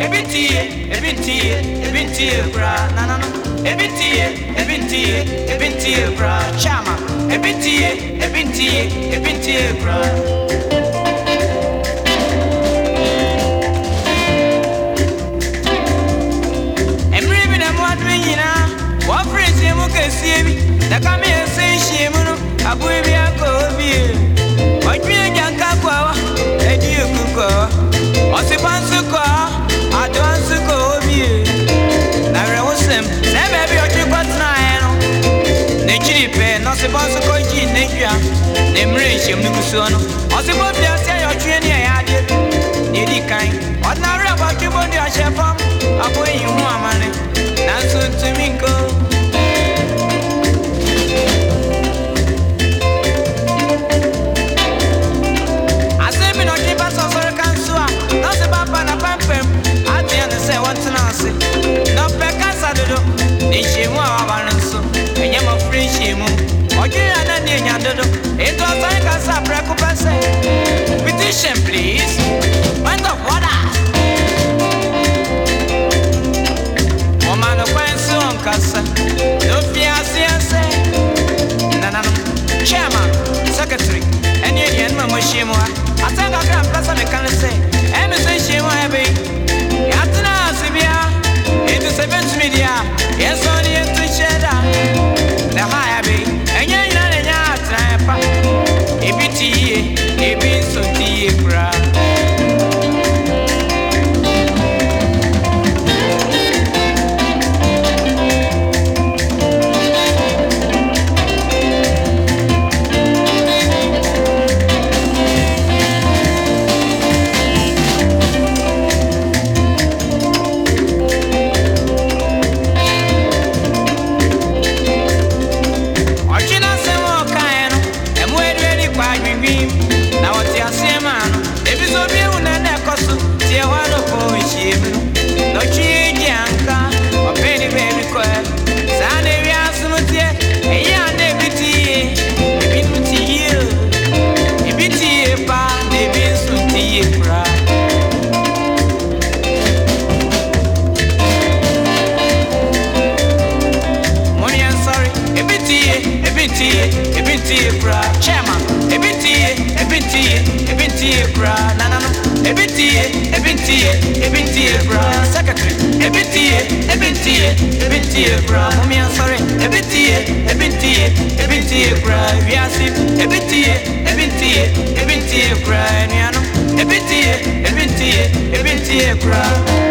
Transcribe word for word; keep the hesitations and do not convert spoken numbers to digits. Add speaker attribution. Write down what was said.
Speaker 1: ebintie, ebintie, ebintie bra, na na no. Ebintie, ebintie, ebintie bra, chama. Ebintie, ebintie, ebintie bra. Emre bi na mo adwe nyina, wo frese mu kasie bi, na ka me ese hie mu no, abo bi akobie. Odwe janka kwa, edi okuko. Osipansu kwa, adwansu ko obie. Na rewosem, se baby odwe kwatna eno. Ne chiri pe, no sipansu ko ji ne hwa. Ne mre hiem ni kuso no. Osipo bia se ya odwe ne ya ade. Ne di kan. Odna re ba twibo ni a shefam. Abo yi hu amane. Na so tumi nko. Petition, please. Mind of water. Woman of one song, Cassa. No fear, say, Nana, Chairman, Secretary, and you and Mamma Shimwa. I think I can pass on the can say, Emerson Shimwa, Abbey. Yatana, Sibia, into seventh media. Yes, only into Cheddar. The high Abbey, and you're not a yard. Ebiti, ebi so tie bra. Ebintie bra, chairman. Ebintie, ebintie, ebintie bra, na na no. Ebintie, ebintie, ebintie bra, secretary. Ebintie, ebintie, ebintie bra, mommy I'm sorry. Ebintie, ebintie, ebintie bra, we are sick. Ebintie, ebintie, ebintie bra, niano. Ebintie, ebintie, ebintie bra.